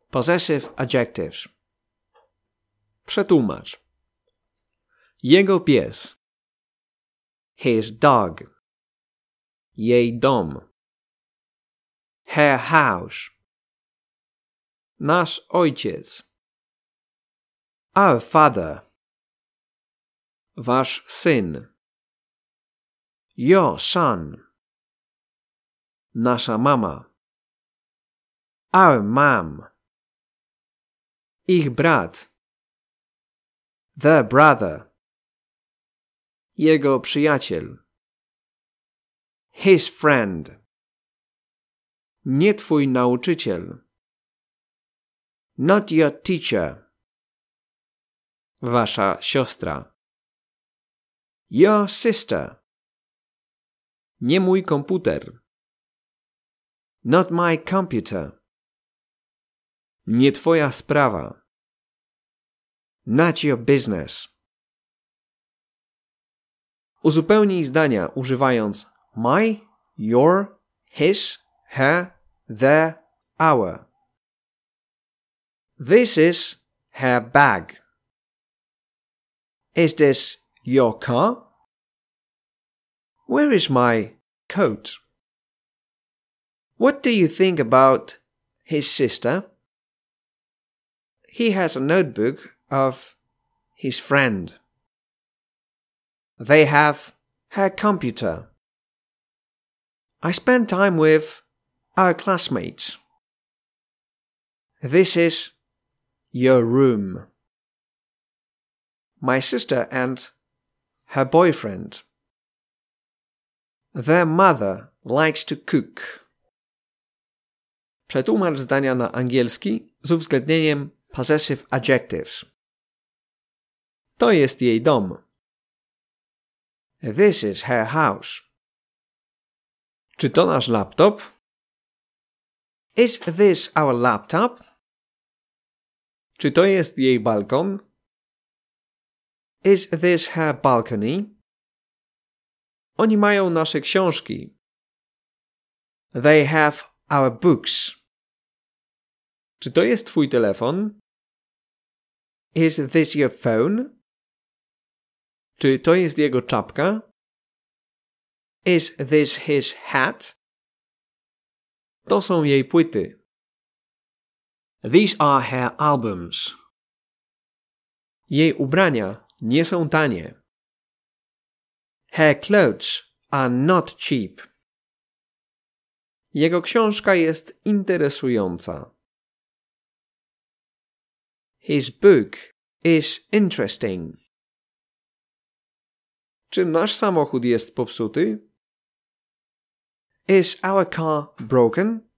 Possessive adjectives. Przetłumacz. Jego pies. His dog. Jej dom. Her house. Nasz ojciec. Our father. Wasz syn. Your son. Nasza mama. Our mom. Ich brat. Their brother. Jego przyjaciel. His friend. Nie twój nauczyciel. Not your teacher. Wasza siostra. Your sister. Nie mój komputer. Not my computer. Nie twoja sprawa. Not your business. Uzupełnij zdania używając my, your, his, her, their, our. This is her bag. Is this your car? Where is my coat? What do you think about his sister? He has a notebook of his friend. They have her computer. I spend time with our classmates. This is your room. My sister and her boyfriend. Their mother likes to cook. Przetłumacz zdania na angielski z uwzględnieniem possessive adjectives. To jest jej dom. This is her house. Czy to nasz laptop? Is this our laptop? Czy to jest jej balkon? Is this her balcony? Oni mają nasze książki. They have our books. Czy to jest twój telefon? Is this your phone? Czy to jest jego czapka? Is this his hat? To są jej płyty. These are her albums. Jej ubrania nie są tanie. Her clothes are not cheap. Jego książka jest interesująca. His book is interesting. Czy nasz samochód jest popsuty? Is our car broken?